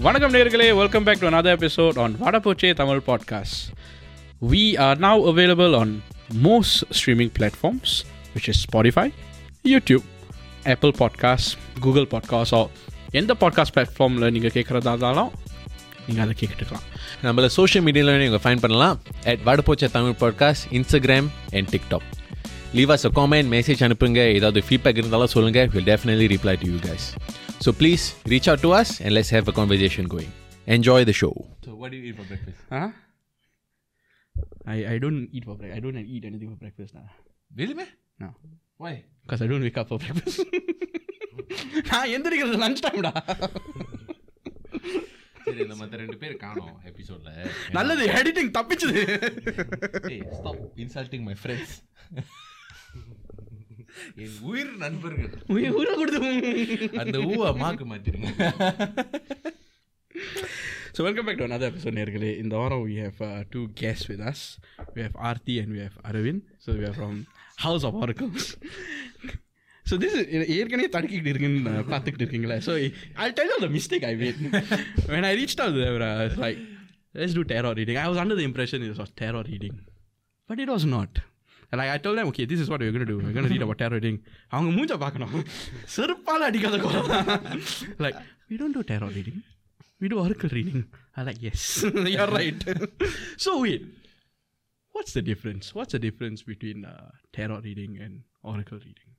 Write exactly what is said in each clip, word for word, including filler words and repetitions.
வணக்கம் நேயர்களே, welcome back to another episode on Vadapoche Tamil Podcast. We are now available on most streaming platforms, which is Spotify, YouTube, Apple Podcasts, Google Podcasts, or எந்த podcast பிளாட்ஃபார்மில் நீங்கள் கேட்குறதா இருந்தாலும் நீங்கள் அதை கேட்டுக்கலாம். நம்மள சோஷியல் மீடியாவில் நீங்கள் ஃபைண்ட் பண்ணலாம் at Vadapoche Tamil Podcast, Instagram and TikTok. Leave us a comment, message அனுப்புங்க. ஏதாவது ஃபீட்பேக் இருந்தாலும் சொல்லுங்கள். We'll definitely reply to you guys. So please reach out to us and let's have a conversation going. Enjoy the show. So what do you eat for breakfast? Huh? I, I don't eat for breakfast. I don't eat anything for breakfast now. Really, man? No. Why? Because I don't wake up for breakfast. நான் எந்திரிக்கிறது lunch டைம்டா. சரி, இந்த மற்ற ரெண்டு பேர் காணோம் எபிசோட்ல. நல்லது, எடிட்டிங் தப்பிச்சுது. Hey, stop insulting my friends. என் உயிர் நண்பர்கள். உயிர் உயிரை கொடுத்து அந்த ஊவை மாக்கு மாத்திருங்க. So welcome back to another episode, நேயர்களே. இந்த வாரம் we have uh, two guests with us. We have Aarthi and we have Arvind. So we are from House of Oracles. So this is ஏற்கனவே தடுக்கிட்டு இருக்குன்னு பார்த்துக்கிட்டு இருக்கீங்களா? So I'll tell you the mistake I made. When I reached out there, I was like, let's do tarot reading. I was under the impression it was tarot reading. But it was not. And like, I told them, okay, this is what we're going to do. We're going to read about tarot reading. அவங்க மூஞ்ச பார்க்கணும். செருப்பால அடிக்காத கோல. Like, we don't do tarot reading. We do oracle reading. I'm like, yes, you're right. So wait, what's the difference? What's the difference between uh, tarot reading and oracle reading?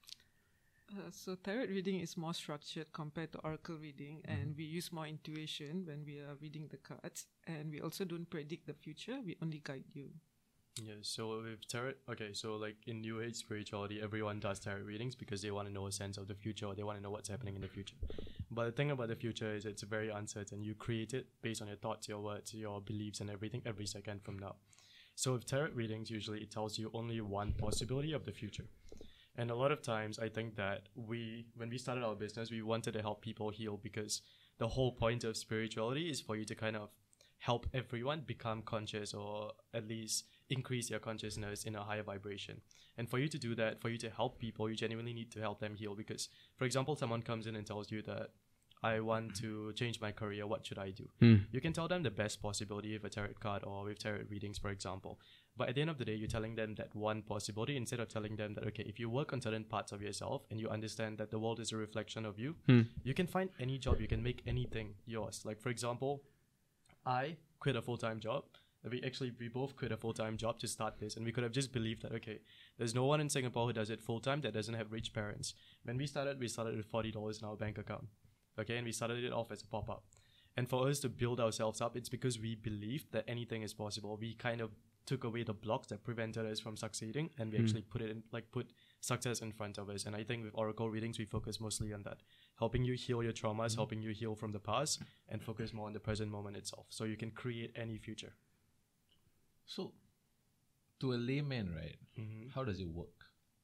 Uh, so tarot reading is more structured compared to oracle reading, and mm-hmm. we use more intuition when we are reading the cards, and we also don't predict the future, we only guide you. Yeah, so with tarot, okay, so like in New Age spirituality, everyone does tarot readings because they want to know a sense of the future, or they want to know what's happening in the future. But the thing about the future is it's very uncertain. You create it based on your thoughts, your words, your beliefs and everything every second from now. So with tarot readings, usually it tells you only one possibility of the future. And a lot of times I think that we, when we started our business, we wanted to help people heal because the whole point of spirituality is for you to kind of help everyone become conscious, or at least increase your consciousness in a higher vibration. And for you to do that, for you to help people, you genuinely need to help them heal. Because, for example, someone comes in and tells you that I want to change my career, what should I do? Mm. You can tell them the best possibility with a tarot card or with tarot readings, for example. But at the end of the day, you're telling them that one possibility instead of telling them that, okay, if you work on certain parts of yourself and you understand that the world is a reflection of you, mm. you can find any job, you can make anything yours. Like, for example, I quit a full-time job. We actually, we both quit a full-time job to start this, and we could have just believed that, okay, there's no one in Singapore who does it full-time that doesn't have rich parents. When we started, we started with forty dollars in our bank account, okay, and we started it off as a pop-up. And for us to build ourselves up, it's because we believed that anything is possible. We kind of took away the blocks that prevented us from succeeding, and we mm. actually put it in, like put success in front of us. And I think with oracle readings, we focus mostly on that, helping you heal your traumas, mm. helping you heal from the past, and focus more on the present moment itself, so you can create any future. So, to a layman, right, mm-hmm. how does it work?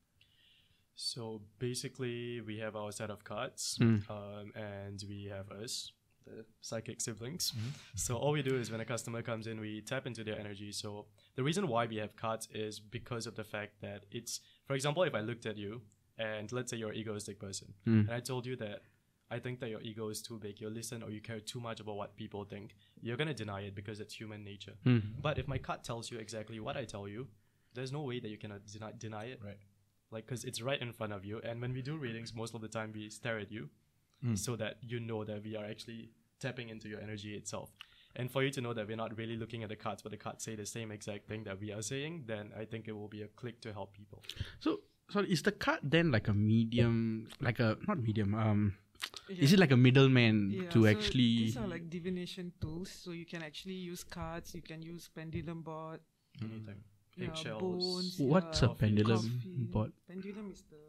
So, basically, we have our set of cards, mm. um, and we have us, the psychic siblings. Mm-hmm. So, all we do is when a customer comes in, we tap into their energy. So, the reason why we have cards is because of the fact that it's, for example, if I looked at you, and let's say you're an egoistic person, mm. and I told you that I think that your ego is too big, you listen or you care too much about what people think, you're going to deny it because it's human nature. Mm. But if my card tells you exactly what I tell you, there's no way that you cannot deny, deny it. Right. Like, because it's right in front of you. And when we do readings, most of the time we stare at you mm. so that you know that we are actually tapping into your energy itself. And for you to know that we're not really looking at the cards, but the cards say the same exact thing that we are saying, then I think it will be a click to help people. So, sorry, is the card then like a medium, like a, not medium, um... Yeah. Is it like a middleman yeah, to so actually... These are like divination tools. So you can actually use cards, you can use pendulum board. Anything. Yeah, eggshells. Bones, What's yeah, a pendulum coffee. board? Pendulum is the...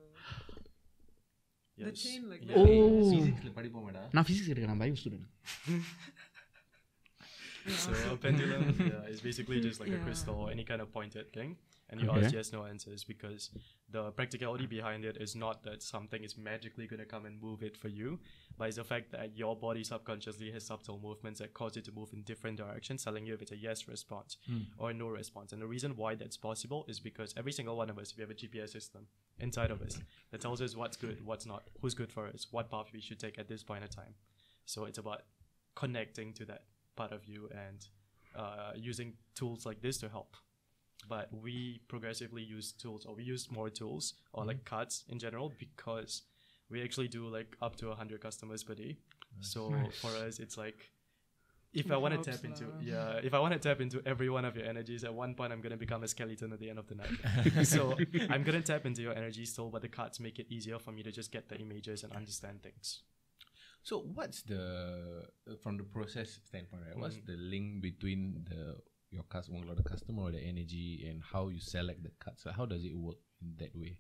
Yes. The chain like yeah. that. Oh! நான் physics எடுக்கிறேன், நான் bio student. So a pendulum yeah, is basically just like yeah. a crystal or any kind of pointed thing. And you okay. ask yes, no answers, because the practicality behind it is not that something is magically going to come and move it for you, but it's the fact that your body subconsciously has subtle movements that cause it to move in different directions, telling you if it's a yes response mm. or a no response. And the reason why that's possible is because every single one of us, we have a G P S system inside of us that tells us what's good, what's not, who's good for us, what path we should take at this point in time. So it's about connecting to that part of you and uh, using tools like this to help. But we progressively use tools, or we use more tools, or like cards in general, because we actually do like up to one hundred customers per day. So Nice. for us, it's like, if It I want to helps tap into, lah. yeah, if I want to tap into every one of your energies, at one point I'm going to become a skeleton at the end of the night. So I'm going to tap into your energy still, but the cards make it easier for me to just get the images and understand things. So what's the uh, from the process standpoint, right? What's Mm. the link between the your customer, or the customer, or the energy, and how you select the cards? So how does it work in that way?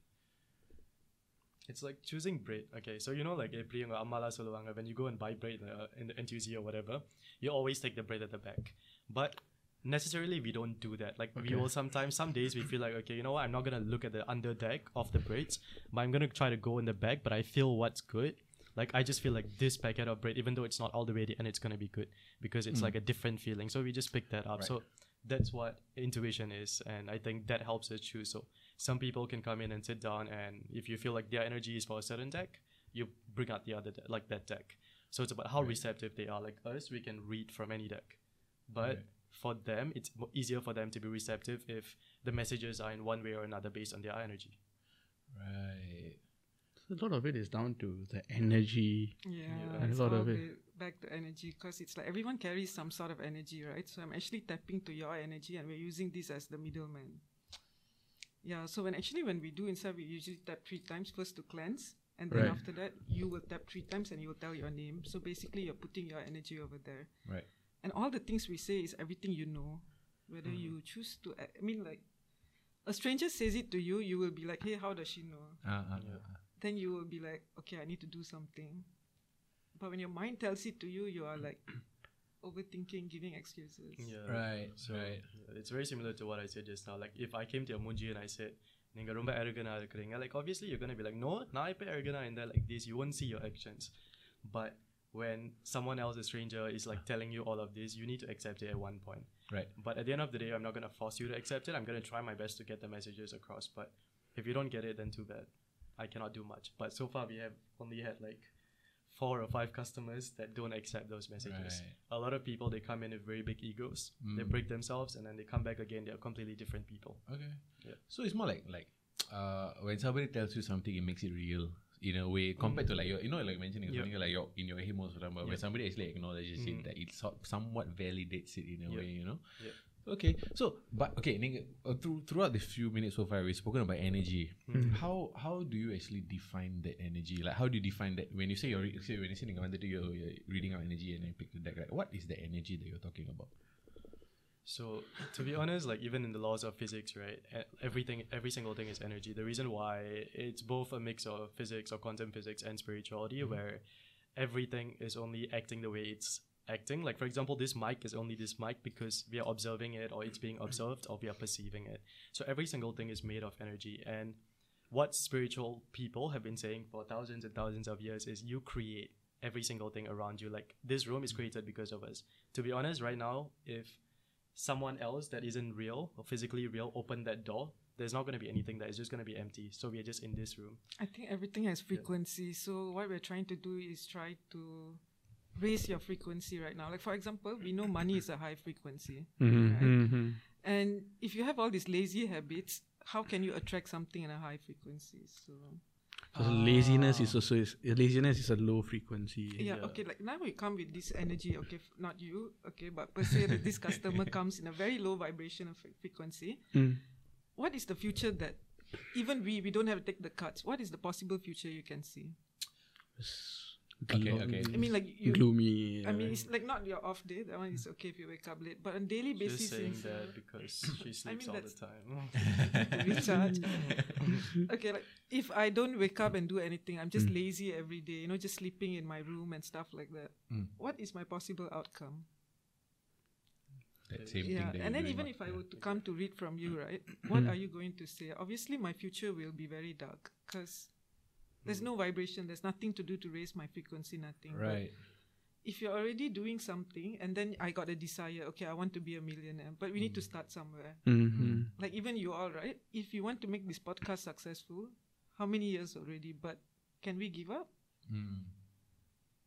It's like choosing bread. Okay, so you know, like எப்படி உங்க அம்மாலா சொல்லுவாங்க, when you go and buy bread uh, in the N T U C or whatever, you always take the bread at the back. But necessarily we don't do that. Like we Okay. will sometimes, some days we feel like, okay, you know what, I'm not gonna look at the under deck of the breads, but I'm gonna try to go in the back. But I feel what's good. Like I just feel like this packet of bread, even though it's not all the way and it's gonna be good, because it's like a different feeling. So we just pick that up. Right. So that's what intuition is, and I think that helps us choose. So some people can come in and sit down, and if you feel like their energy is for a certain deck, you bring out the other de- like that deck. So it's about how Right. receptive they are. Like us, we can read from any deck, but Right. for them, it's mo- easier for them to be receptive if the messages are in one way or another based on their energy. Right. So a lot of it is down to the energy. Yeah, Yeah. it's A lot all of it. ba- back to energy, because it's like everyone carries some sort of energy, right? So I'm actually tapping to your energy, and we're using this as the middleman. Yeah, so when actually when we do inside, we usually tap three times, first to cleanse, and then Right. after that you will tap three times and you will tell your name. So basically you're putting your energy over there. Right. And all the things we say is everything you know. Whether Mhm. you choose to, I mean, like, a stranger says it to you, you will be like, hey, how does she know? Uh, uh, Yeah. uh, Then you will be like, okay, I need to do something. But when your mind tells it to you, you are like overthinking, giving excuses. Yeah. Right. So right. yeah, it's very similar to what I said just now. Like if I came to your Munji and I said, "Ninga romba arrogant ah irukkreenga," like obviously you're gonna be like, "No, na ipo arrogant ah inda like this." You won't see your actions. But when someone else, a stranger, is like telling you all of this, you need to accept it at one point. Right. But at the end of the day, I'm not gonna force you to accept it. I'm gonna try my best to get the messages across. But if you don't get it, then too bad. I cannot do much. But so far, we have only had like four or five customers that don't accept those messages. Right. A lot of people, they come in with very big egos. They Mm. break themselves, and then they come back again. They're completely different people. Okay. Yeah. So it's more like like uh when somebody tells you something, it makes it real in a way compared to like your, you know, like mentioning Yeah. something like your in your head most of the time, but when Yeah. somebody actually acknowledges it, Mm. that it so- somewhat validates it in a Yeah. way, you know. Yeah. Okay, so but okay, Ning, uh, through throughout the few minutes so far, we've spoken about energy. Mm. How how do you actually define that energy? Like, how do you define that when you say you're re- say when you say Ning, you're, you're reading out energy and then pick the deck? Right? What is the energy that you're talking about? So to be honest, like even in the laws of physics, right, e- everything, every single thing is energy. The reason why it's both a mix of physics or quantum physics and spirituality, where everything is only acting the way it's acting. Like for example, this mic is only this mic because we are observing it, or it's being observed, or we are perceiving it. So every single thing is made of energy. And what spiritual people have been saying for thousands and thousands of years is you create every single thing around you. Like this room is created because of us. To be honest, right now, if someone else that isn't real or physically real open that door, there's not going to be anything there. It's just going to be empty. So we are just in this room. I think everything has frequency. So what we're trying to do is try to raise your frequency right now. Like for example, we know money is a high frequency. Mm-hmm. And if you have all these lazy habits, how can you attract something in a high frequency? So So laziness is also is, laziness is a low frequency. yeah, Yeah. okay, like now we come with this energy, okay, f- not you, okay, but per se that this customer comes in a very low vibration of fre- frequency. Mm. What is the future that even we, we don't have to take the cuts. What is the possible future you can see? Okay, okay. I mean, like you, gloomy. I mean, uh, it's like not your off day. That one is okay if you wake up late, but on daily basis, Just saying it's, uh, that because she sleeps all the that's- time. recharge. Okay, like if I don't wake up and do anything, I'm just lazy every day, you know, just sleeping in my room and stuff like that. Mm. What is my possible outcome? That same Yeah, thing that and then you're even doing. if I were to come to read from you, right, what are you going to say? Obviously, my future will be very dark because there's no vibration. There's nothing to do to raise my frequency. Nothing. But Right. if you're already doing something, and then I got a desire, okay, I want to be a millionaire, but we need to start somewhere. mhm. Like even you all, right? If you want to make this podcast successful, how many years already? But can we give up? Mm.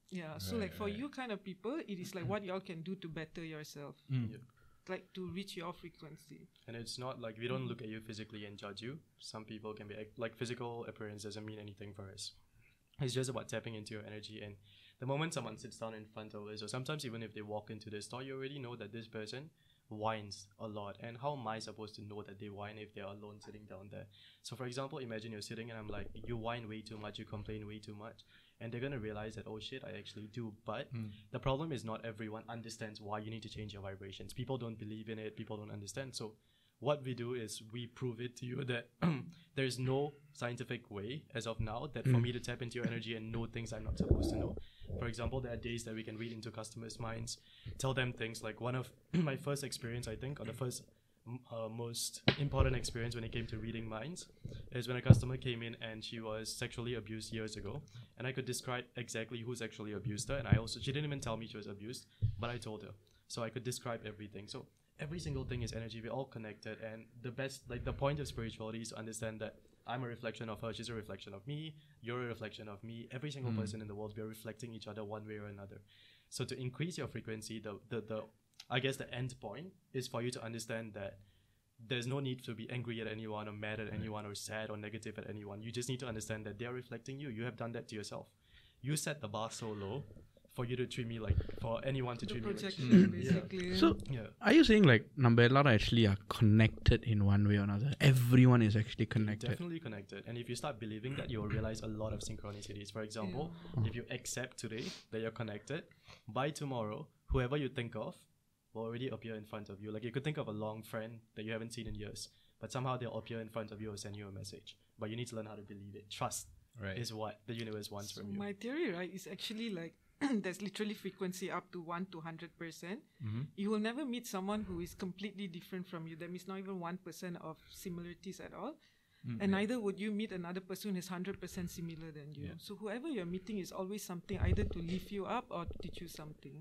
Yeah. So like for you kind of people, it is like what y'all can do to better yourself, Yeah. like to reach your frequency. And it's not like we don't look at you physically and judge you. Some people can be ac- like physical appearance doesn't mean anything for us. It's just about tapping into your energy. And the moment someone sits down in front of us, or sometimes even if they walk into the store, you already know that this person whines a lot. And how am I supposed to know that they whine if they're alone sitting down there? So for example, imagine you're sitting and I'm like, you whine way too much, you complain way too much. And they're going to realize that, oh shit, I actually do. But the problem is not everyone understands why you need to change your vibrations. People don't believe in it. People don't understand. So what we do is we prove it to you that there's no scientific way as of now that for me to tap into your energy and know things I'm not supposed to know. For example, there are days that we can read into customers' minds, tell them things like one of my first experience, I think, or the first m- uh, most important experience when it came to reading minds is when a customer came in and she was sexually abused years ago. And I could describe exactly who sexually abused her. And I also, she didn't even tell me she was abused, but I told her. So I could describe everything. So every single thing is energy. We're all connected. And the best, like the point of spirituality is to understand that I'm a reflection of her. She's a reflection of me. You're a reflection of me. Every single person in the world, we're reflecting each other one way or another. So to increase your frequency, the, the, the I guess the end point is for you to understand that there's no need to be angry at anyone or mad at anyone or sad or negative at anyone. You just need to understand that they're reflecting you. You have done that to yourself. You set the bar so low for you to treat me like, for anyone to The treat me like. projection, basically. So, Yeah. are you saying like நம்ம எல்லாரும் actually are connected in one way or another? Everyone is actually connected. Definitely connected. And if you start believing that, you'll realize a lot of synchronicities. For example, if you accept today that you're connected, by tomorrow, whoever you think of will already appear in front of you. Like you could think of a long friend that you haven't seen in years, but somehow they'll appear in front of you or send you a message. But you need to learn how to believe it. Trust Right. is what the universe wants So from you. my theory, right, is actually like there's literally frequency up to one to hundred percent. You will never meet someone who is completely different from you. That means not even one percent of similarities at all. And neither would you meet another person who is hundred percent similar than you. So whoever you're meeting is always something either to lift you up or to teach you something.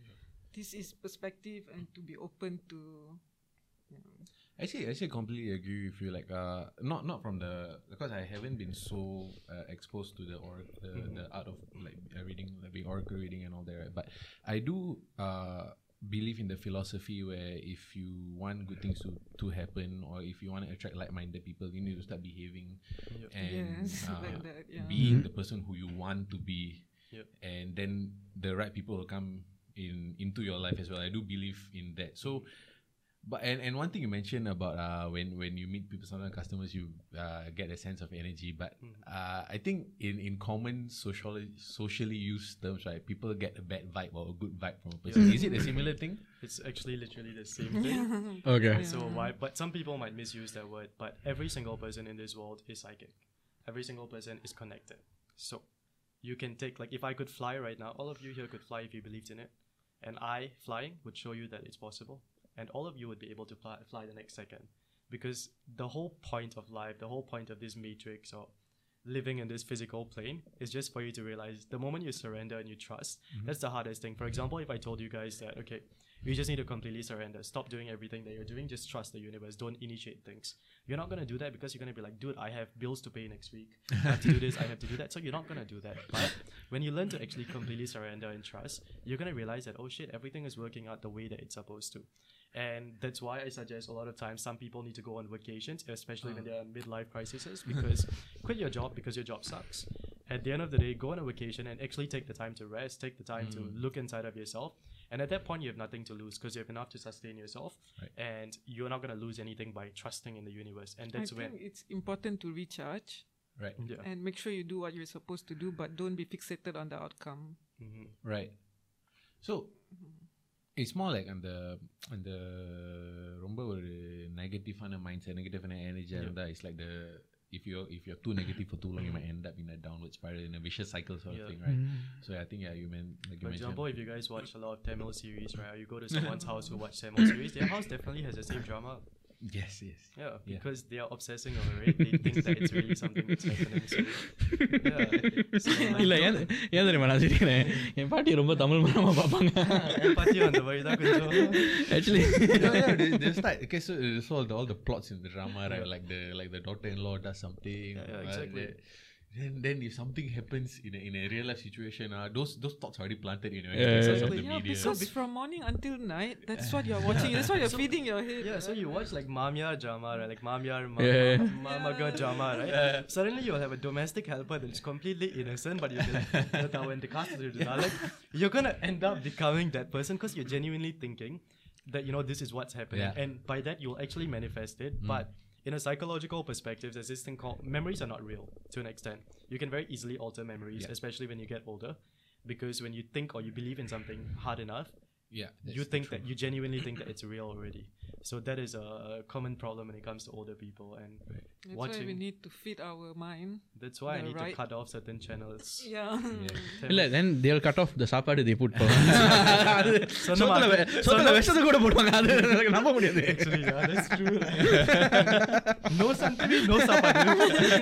This is perspective and to be open to. You know. Actually, actually, completely agree with you. Like, uh, not not from the because I haven't been so uh, exposed to the or the, the art of like uh, reading, like being oracle reading and all that. Right? But I do uh believe in the philosophy where if you want good things to to happen or if you want to attract like-minded people, you need to start behaving and Yes, uh, like that, yeah. being the person who you want to be, Yep. and then the right people will come in into your life as well. I do believe in that. So. But and, and one thing you mentioned about uh when, when you meet people, sometimes customers, you uh, get a sense of energy. But uh, I think in, in common socially socially used terms, right, people get a bad vibe or a good vibe from a person. Is it a similar thing? It's actually literally the same thing. Okay. So why? But some people might misuse that word. But every single person in this world is psychic. Every single person is connected. So you can take, like, if I could fly right now, all of you here could fly if you believed in it, and I flying would show you that it's possible, and all of you would be able to fly, fly the next second, because the whole point of life, the whole point of this matrix or living in this physical plane is just for you to realize the moment you surrender and you trust, that's the hardest thing. For example, if I told you guys that, okay, you just need to completely surrender, stop doing everything that you're doing, just trust the universe, don't initiate things. You're not going to do that because you're going to be like, dude, I have bills to pay next week, I have to do this, I have to do that. So you're not going to do that. But when you learn to actually completely surrender and trust, you're going to realize that, oh shit, everything is working out the way that it's supposed to. And that's why I suggest a lot of times some people need to go on vacations, especially when they're in midlife crises, because quit your job because your job sucks. At the end of the day, go on a vacation and actually take the time to rest, take the time mm. to look inside of yourself. And at that point, you have nothing to lose because you have enough to sustain yourself. Right. And you're not going to lose anything by trusting in the universe. And that's I when... think it's important to recharge Right. Yeah. and make sure you do what you're supposed to do, but don't be fixated on the outcome. Mhm. Right. So it's more like அந்த அந்த ரொம்ப ஒரு நெகட்டிவான mind set நெகட்டிவான energy இருந்தா it's like the if you're if you're too negative for too long, you might end up in a downward spiral, in a vicious cycle sort of Yeah. thing, right? So I think yeah, you mean like you For mentioned. example, if you guys watch a lot of Tamil series, right, or you go to someone's house who watch Tamil series, their house definitely has the same drama. Yes, yes. Yeah, Yeah. because they are obsessing over it. They think that it's really something that's happening. So, yeah. So, இல்லை ஏன் ஏன் தெரியுமா நான் சிரிக்கிறேன் என் பாட்டி ரொம்ப தமிழ் மரமாக பார்ப்பாங்க என் பாட்டியும் அந்த வழி தான் கொஞ்சம் actually yeah, yeah, they, they start. Okay, so, so all the all the plots in the drama, right? Like the like the daughter-in-law does something. Yeah, yeah, uh, exactly. the- Then, then if something happens in a, in a real life situation, uh, those those thoughts are already planted in your Yeah, head yeah, because of But the yeah, media. because from morning until night, that's what you're watching. That's what you're feeding your head. Yeah, so you watch like Mamyar drama, right? Like Mamyar, Ma- Yeah. Ma- Mamaga drama, right? Suddenly you'll have a domestic helper that's completely innocent, but you'll be like, "No, when the cast is like, you're gonna end up becoming that person because you're genuinely thinking that, you know, this is what's happening. Yeah. And by that, you'll actually manifest it. But in a psychological perspective, there's this thing called memories are not real to an extent. You can very easily alter memories, Yeah. especially when you get older. Because when you think or you believe in something hard enough, Yeah, that's you think true. that you genuinely think that it's real already. So that is a common problem when it comes to older people. And That's watching, why we need to feed our mind. that's why I the need right- to cut off certain channels. Yeah. இல்ல then they'll cut off the சாப்பாடு they put for அது சொன்ன சொத்துல மாதிரி- வெ- சொத்துல விஷத்தை கூட போடுவாங்க அது எனக்கு நம்ப முடியாது Actually, yeah, that's true. no something, no sapadu.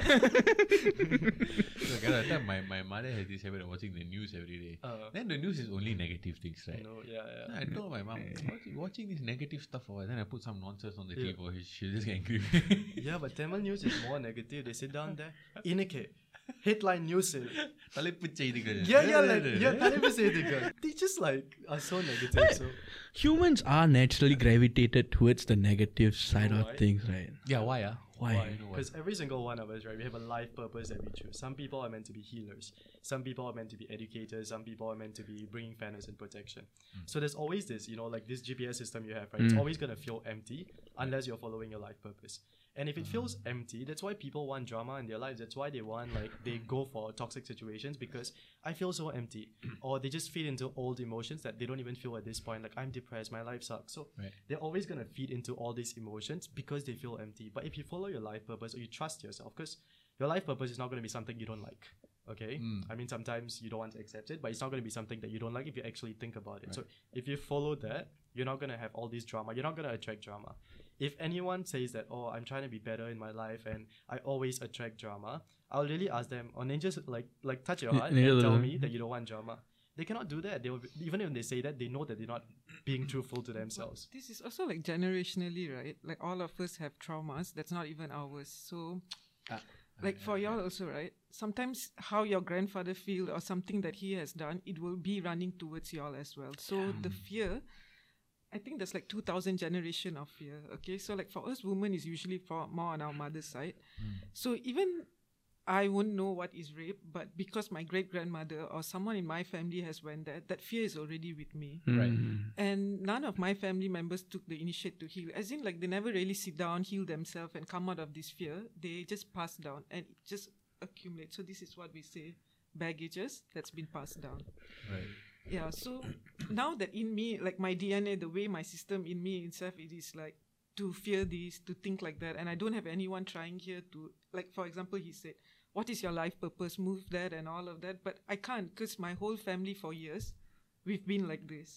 Look, at that time, my, my mother has this habit of watching the news every day. Uh, Then the news is only negative things, right? no, yeah, yeah. I told my mom, watching, watching this negative stuff for what? Then I put some nonsense on the T V for her. She'll just get angry. Yeah, but Tamil news is more negative. They sit down there. Inike. Headline news. eh. தலைப்புச் செய்திகள். Yeah, yeah, like, yeah, தலைப்பு செய்திகள். They just like are so negative. So humans are naturally gravitated towards the negative side know of why? things, right? Yeah, why? Ah? Why? You know why? because every single one of us, right, we have a life purpose that we choose. Some people are meant to be healers. Some people are meant to be educators. Some people are meant to be bringing fairness and protection. So there's always this, you know, like this G P S system you have, right? It's always going to feel empty unless you're following your life purpose. And if it feels empty, that's why people want drama in their lives. That's why they want, like, they go for toxic situations because I feel so empty. Or they just feed into old emotions that they don't even feel at this point. Like, I'm depressed, my life sucks. So Right. they're always going to feed into all these emotions because they feel empty. But if you follow your life purpose or you trust yourself, because your life purpose is not going to be something you don't like. Okay? I mean, sometimes you don't want to accept it, but it's not going to be something that you don't like if you actually think about it. So if you follow that, you're not going to have all this drama. You're not going to attract drama. If anyone says that, oh, I'm trying to be better in my life and I always attract drama, I'll really ask them, or then just like like touch your heart and tell me that you don't want drama. They cannot do that. They will be, even if they say that, they know that they're not being truthful to themselves. This is also like generationally, right? Like all of us have traumas that's not even ours. So, like for y'all also, right? Sometimes how your grandfather feel or something that he has done, it will be running towards y'all as well. So the fear, I think there's like two thousand generation of fear. Okay, so like for us, women is usually for more on our mother's side. So even I won't know what is rape, but because my great grandmother or someone in my family has went there, that fear is already with me. Right. And none of my family members took the initiative to heal. As in, like, they never really sit down, heal themselves, and come out of this fear. They just pass down, and it just accumulates. So this is what we say, baggages that's been passed down. Right. Yeah, so now that in me, like my D N A, the way my system in me itself, it is like to fear this, to think like that. And I don't have anyone trying here to, like, for example, he said, what is your life purpose? Move that and all of that. But I can't because my whole family for years, we've been like this.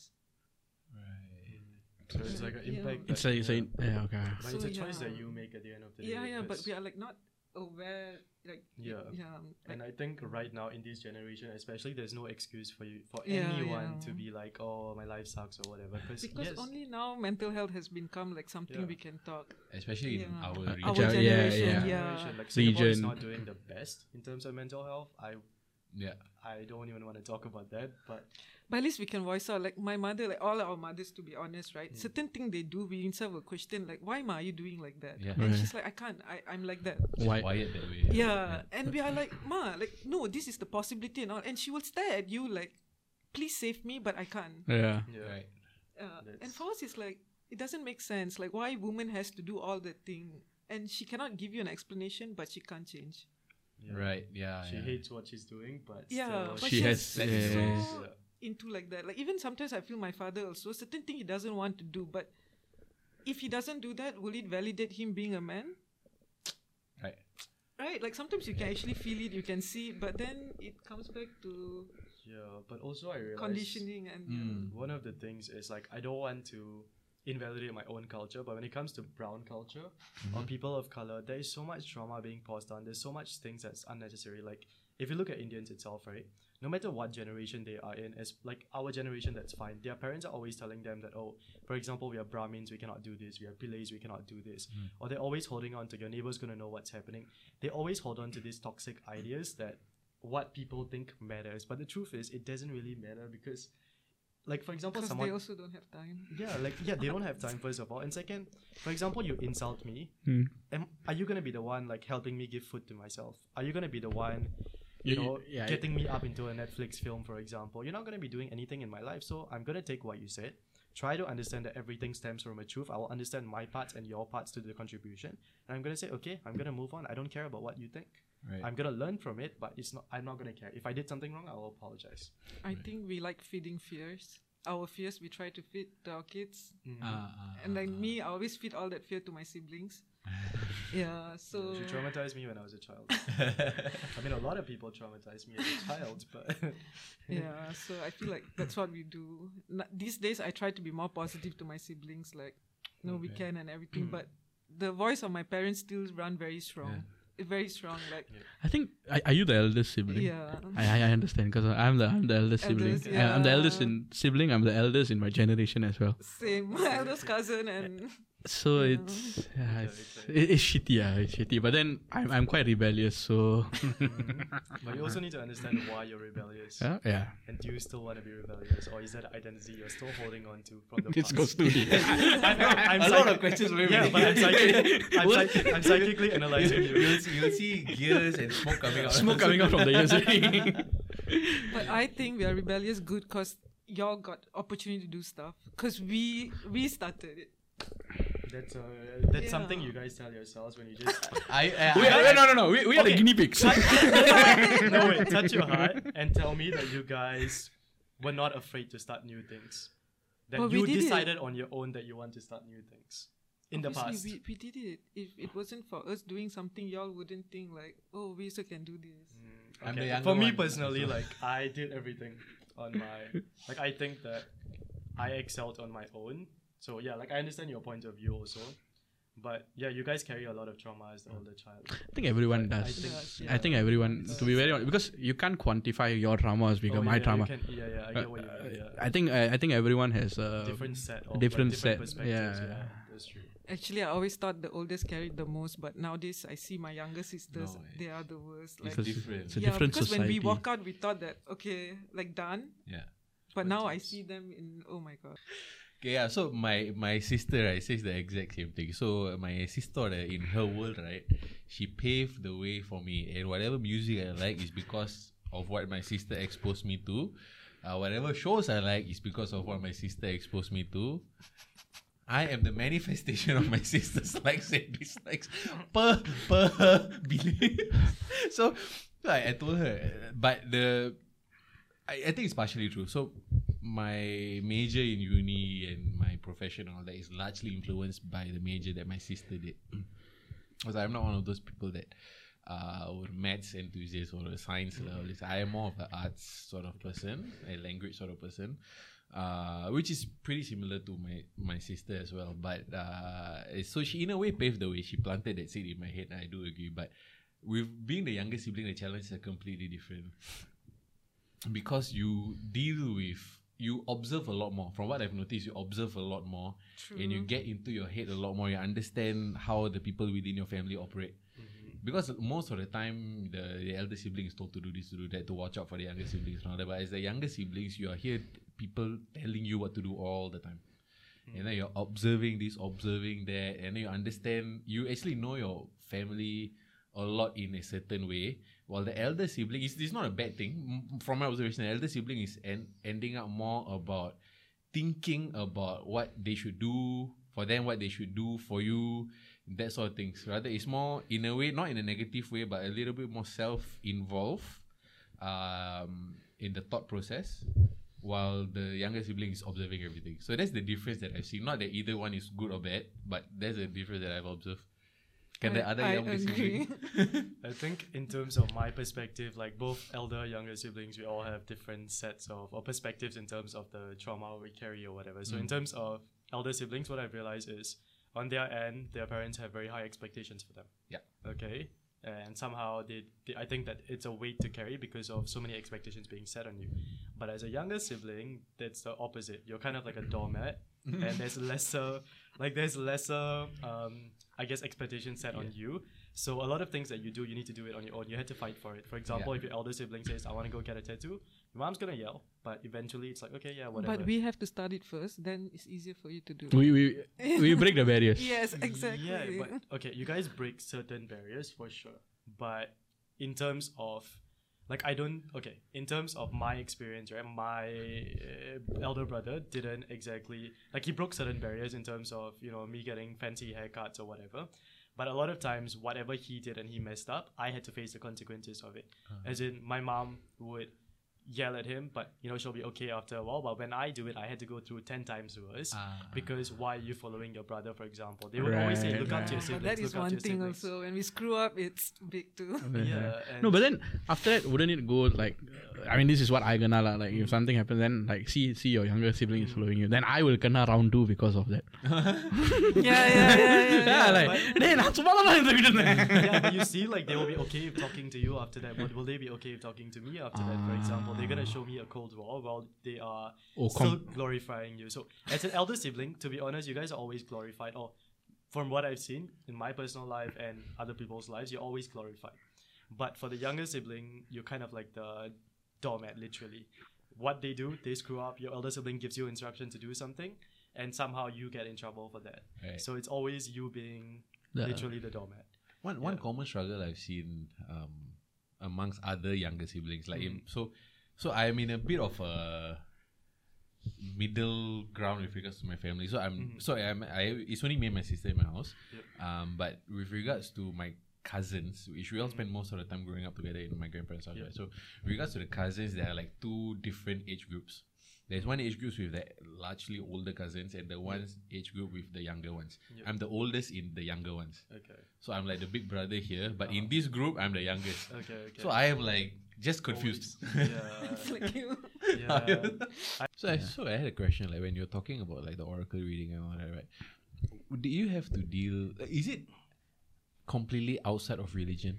So it's like an Yeah. impact. It's that- like, it's like yeah, okay. But So, it's a choice yeah. that you make at the end of the day. Yeah, yeah, but because- we are like not aware, like, Yeah. yeah. Like, And I think right now in this generation, especially, there's no excuse for you for Yeah, anyone yeah. to be like, "Oh, my life sucks" or whatever. Cause because yes, only now mental health has become like something Yeah. we can talk. Especially in Yeah. our Uh, region. Our Yeah, yeah, generation, yeah. yeah. generation, like Singapore is Region. not doing the best in terms of mental health. I Yeah. I don't even want to talk about that, but But at least we can voice out. Like my mother, like all our mothers, to be honest, right? Certain thing they do, we himself will question, like, why ma are you doing like that? Yeah. And Right. she's like, I can't. I I'm like that. Why? Wired that way. Yeah. And we are like, ma, like, no, this is the possibility and all. And she will stare at you like, please save me, but I can't. Yeah. yeah, Right. Uh, and That's- for us, it's like, it doesn't make sense. Like, why woman has to do all that thing, and she cannot give you an explanation, but she can't change. yeah. Right. Yeah. She yeah. hates what she's doing, but Yeah, still, but She she has- has yeah, so yeah, yeah. into like that. Like even sometimes I feel my father also certain thing he doesn't want to do, but if he doesn't do that, will it validate him being a man? Right. Right? Like sometimes you can actually feel it, you can see it, but then it comes back to Yeah, but also I realize conditioning and Mm. one of the things is like I don't want to invalidate my own culture, but when it comes to brown culture or people of color, there is so much trauma being passed on. There's so much things that's unnecessary. Like if you look at Indians itself, right, no matter what generation they are in, as like our generation, that's fine. Their parents are always telling them that, oh, for example, we are Brahmins, we cannot do this. We are Pillays, we cannot do this. Mm. Or they're always holding on to your neighbor's going to know what's happening. They always hold on to these toxic ideas that what people think matters. But the truth is, it doesn't really matter because, like, for example, Because someone... they also don't have time. Yeah, like, yeah, they don't have time, first of all. And second, for example, you insult me. Hmm. Am, are you going to be the one, like, helping me give food to myself? Are you going to be the one, you Yeah, know, yeah, getting me up into a Netflix film, for example? You're not going to be doing anything in my life. So I'm going to take what you said. Try to understand that everything stems from a truth. I will understand my parts and your parts to the contribution. And I'm going to say, okay, I'm going to move on. I don't care about what you think. Right. I'm going to learn from it, but it's not. I'm not going to care. If I did something wrong, I will apologize. I think we like feeding fears. Our fears we try to feed to our kids. Mhm. Ah, ah, And like ah, me, I always feed all that fear to my siblings. Yeah, so She traumatized me when I was a child. I mean, a lot of people traumatized me as a child, but yeah, so I feel like that's what we do. N- these days, I try to be more positive to my siblings, like, no, we Okay. can and everything. But the voice of my parents still run very strong. It's very strong, like, I think are, are you the eldest sibling? yeah. I, I I understand because I'm the I'm the eldest sibling. Eldest, I- I'm the eldest yeah. in sibling. I'm the eldest in my generation as well. Same, my eldest cousin and So Yeah. it's yeah, It's, it's, uh, it, it's shitty. Yeah, it's shitty. But then I'm I'm quite rebellious. So but you also need to understand why you're rebellious. yeah, yeah. And do you still want to be rebellious, or is that an identity you're still holding on to from the It's past? goes to I, I'm A lot psychi- of questions. Wait, Yeah, wait. but I'm, psychic- I'm, What? psych- I'm psychically analyzing you. You'll see, you'll see gears and smoke coming out. Smoke coming out from the ears. but I think we are rebellious good because y'all got opportunity to do stuff because we we started it. That's uh, that's Yeah. something you guys tell yourselves when you just I, I, Wait, I, wait, no, no, no. We, we are the Okay. guinea pigs. no wait, touch your heart and tell me that you guys were not afraid to start new things. That But we you did it. decided on your own that you want to start new things in the past. Obviously, we, we did it. If it wasn't for us doing something, y'all wouldn't think like, oh, we also can do this. Mm, I'm the okay. younger For me one, personally, so- like I did everything on my like I think that I excelled on my own. So yeah, like I understand your point of view also. But yeah, you guys carry a lot of trauma as the older child. I think everyone But I does. think- Does, I think everyone, to be very honest, because you can't quantify your trauma as bigger Oh, my yeah, you trauma. can- yeah, yeah, I Uh, get what you mean. Yeah. I think I, I think everyone has a different set of different like, set, different perspectives. yeah. Yeah, that's true. Actually, I always thought the oldest carried the most, but nowadays I see my younger sisters, No, they are the worst. Like, It's different. It's a yeah, different because society. when we walk out, we thought that okay, like done. Yeah. But now I Sometimes. see them in oh my god. Okay, yeah. So my my sister right says the exact same thing. So uh, my sister uh, in her world right, she paved the way for me, and whatever music I like is because of what my sister exposed me to. Uh, whatever shows I like is because of what my sister exposed me to. I am the manifestation of my sister's likes and dislikes per per billion. So I, I told her, uh, but the I, I think it's partially true. So my major in uni and my profession and all that is largely influenced by the major that my sister did. Because I'm not one of those people that uh, or maths enthusiast or a science level. I am more of an arts sort of person, a language sort of person, uh, which is pretty similar to my, my sister as well. But uh, so she in a way paved the way. She planted that seed in my head. I do agree. But with being the younger sibling, the challenges are completely different. Because you deal with, you observe a lot more. From what I've noticed, you observe a lot more. True. And you get into your head a lot more. You understand how the people within your family operate. Because most of the time, the, the elder sibling is told to do this, to do that, to watch out for the younger siblings and all that. But as the younger siblings, you are here, people telling you what to do all the time. And then you're observing this, observing that, and then you understand, you actually know your family a lot in a certain way. While the elder sibling, is it's not a bad thing. M- From my observation, the elder sibling is en- ending up more about thinking about what they should do for them, what they should do for you, that sort of things. Rather, it's more, in a way, not in a negative way, but a little bit more self-involved um, in the thought process, while the younger sibling is observing everything. So that's the difference that I've seen. Not that either one is good or bad, but that's the difference that I've observed. Can the I- other I younger agree. sibling? I think in terms of my perspective, like both elder, younger siblings, we all have different sets of or perspectives in terms of the trauma we carry or whatever. So in terms of elder siblings, what I've realized is on their end, their parents have very high expectations for them. Yeah. Okay. and somehow they, they I think that it's a weight to carry because of so many expectations being set on you. But as a younger sibling, that's the opposite. You're kind of like a doormat, and there's lesser, like there's lesser, um, I guess, expectations set on you. So a lot of things that you do, you need to do it on your own. You had to fight for it. For example, Yeah. if your elder sibling says, "I want to go get a tattoo," your mom's gonna yell, but eventually it's like, okay, yeah, whatever. But we have to start it first. Then it's easier for you to do. We we we break the barriers. Yes, exactly. Yeah, but okay, you guys break certain barriers for sure. But in terms of, like, I don't, okay, in terms of my experience, right, my uh, elder brother didn't exactly, like, he broke certain barriers in terms of, you know, me getting fancy haircuts or whatever. But a lot of times, whatever he did and he messed up, I had to face the consequences of it. As in, my mom would yell at him, but you know she'll be okay after a while. But when I do it, I had to go through ten times worse Ah. because why are you following your brother, for example? They would always say, Right, "Look up to your right. siblings." But that is look up one to your thing siblings. also. When we screw up, it's big too. Yeah. And No, but then after that, wouldn't it go like? I mean, this is what I gonna lah. Like, if something happens, then like, see, see your younger sibling is following you, then I will kena round two because of that. yeah, yeah, yeah, yeah. Yeah, like, but- டேய் நான் சும்மா தான் இந்த வீடு yeah, but you see, like they will be okay with talking to you after that. But will they be okay with talking to me after that? For example, they're gonna show me a cold war while they are Oh, still com- glorifying you. So, as an elder sibling, to be honest, you guys are always glorified. Or from what I've seen in my personal life and other people's lives, you're always glorified. But for the younger sibling, you're kind of like the doormat, literally. What they do, they screw up. Your elder sibling gives you instruction to do something, and somehow you get in trouble for that. Right. So it's always you being The- literally the doormat. One one common struggle I've seen um, amongst other younger siblings, like in, so, so I'm in a bit of a middle ground with regards to my family. So I'm so I'm I it's only me and my sister in my house. Um, but with regards to my cousins, which we all spend most of the time growing up together in my grandparents' house. Right? So with regards to the cousins, there are like two different age groups. There's one age group with the largely older cousins and the one age group with the younger ones. Yep. I'm the oldest in the younger ones. Okay. So I'm like the big brother here, but in this group, I'm the youngest. Okay. Okay. So I am like just confused. Always. It's Yeah. like you. yeah. So I so I had a question, like when you're talking about like the oracle reading and all that, right? Do you have to deal? Is it completely outside of religion?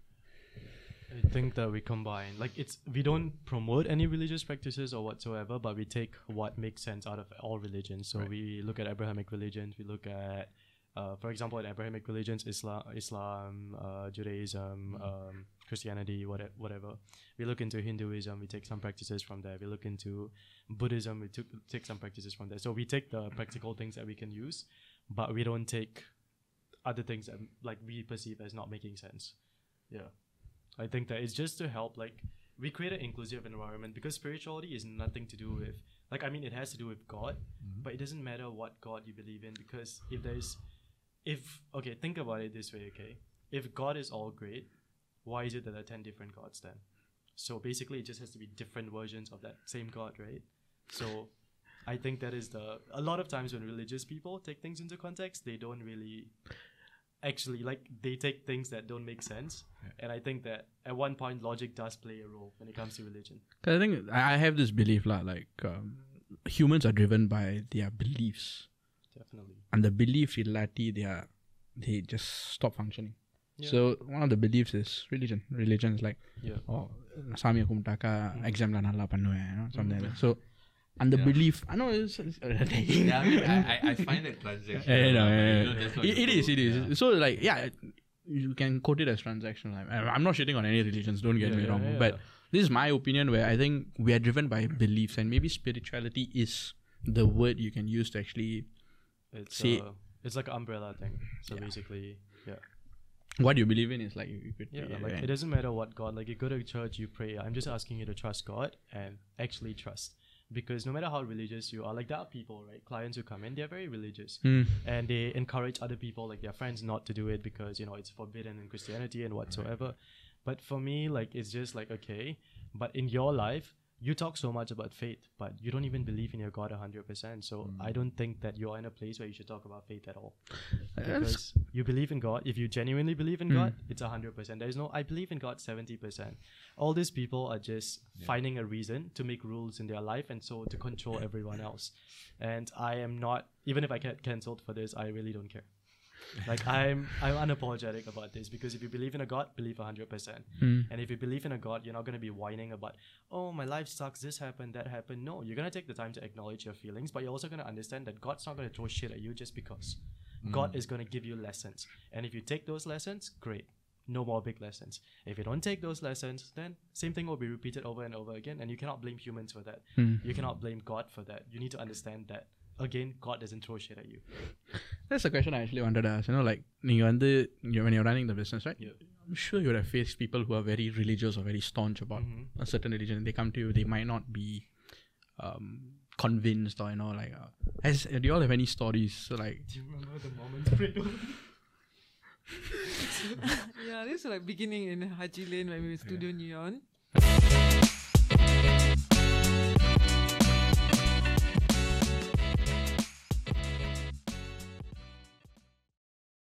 I think that we combine, like, it's we don't promote any religious practices or whatsoever, but we take what makes sense out of all religions. So Right. we look at Abrahamic religions. We look at, uh, for example, in Abrahamic religions, Islam, Islam, uh, Judaism, um, Christianity, whatever, whatever. We look into Hinduism. We take some practices from there. We look into Buddhism. We took, take some practices from there. So we take the practical things that we can use, but we don't take other things that like we perceive as not making sense. Yeah. I think that it's just to help, like, we create an inclusive environment because spirituality is nothing to do with, like, I mean, it has to do with God, but it doesn't matter what God you believe in because if there's, if, okay, think about it this way, okay? If God is all great, why is it that there are ten different gods then? So basically, it just has to be different versions of that same God, right? So I think that is the, a lot of times when religious people take things into context, they don't really actually, like, they take things that don't make sense. And I think that at one point, logic does play a role when it comes to religion. Cause I think I I have this belief lah, like um, humans are driven by their beliefs, Definitely. and the belief illati they are they just stop functioning. Yeah. So one of the beliefs is religion. Religion is like, Yeah. oh, சாமியை கும்பிட்டாக்கா எக்ஸாம்ல நல்லா பண்ணுவேன், you know, something like that. So and the belief, I know it's, it's Yeah, I, mean, I, I I find that transaction. Yeah, yeah, yeah, you yeah. know, that's what It, you it do. is, it is. Yeah. So like, yeah, you can quote it as transactional. I- I'm not shitting on any religions. Don't get Yeah, me yeah, wrong, yeah, but yeah. this is my opinion where I think we are driven by beliefs, and maybe spirituality is the word you can use to actually It's, See- uh, it's like an umbrella thing. So basically, yeah. what you believe in is like you could Yeah, yeah, like yeah. it doesn't matter what God, like you go to church, you pray. I'm just asking you to trust God and actually trust. Because no matter how religious you are, like there are people, right? Clients who come in, they're very religious. Hmm. And they encourage other people, like their friends, not to do it because, you know, it's forbidden in Christianity and whatsoever. But for me, like, it's just like, okay, but in your life, you talk so much about faith, but you don't even believe in your God one hundred percent. So I don't think that you're in a place where you should talk about faith at all. Because you believe in God. If you genuinely believe in God, it's one hundred percent. There's no, I believe in God seventy percent. All these people are just finding a reason to make rules in their life and so to control everyone else. And I am not, even if I get cancelled for this, I really don't care. Like I'm I'm unapologetic about this, because if you believe in a God, believe one hundred percent. Mm. And if you believe in a God, you're not going to be whining about, oh, my life sucks, this happened, that happened. No, you're going to take the time to acknowledge your feelings, but you're also going to understand that God's not going to throw shit at you just because. God is going to give you lessons. And if you take those lessons, great. No more big lessons. If you don't take those lessons, then same thing will be repeated over and over again, and you cannot blame humans for that. Mm. You cannot blame God for that. You need to understand that, again, God doesn't throw shit at you. That's the question I actually wanted to ask. You know, like நீங்க வந்து you- when you're running the business, right? Yeah. I'm sure you would have faced people who are very religious or very staunch about Mhm. a certain religion. And they come to you, they might not be um, convinced, or you know, like, uh, has, do you all have any stories? So like, Do you remember the moments prayed over? Yeah, this is like beginning in Haji Lane when we were Studio Neon.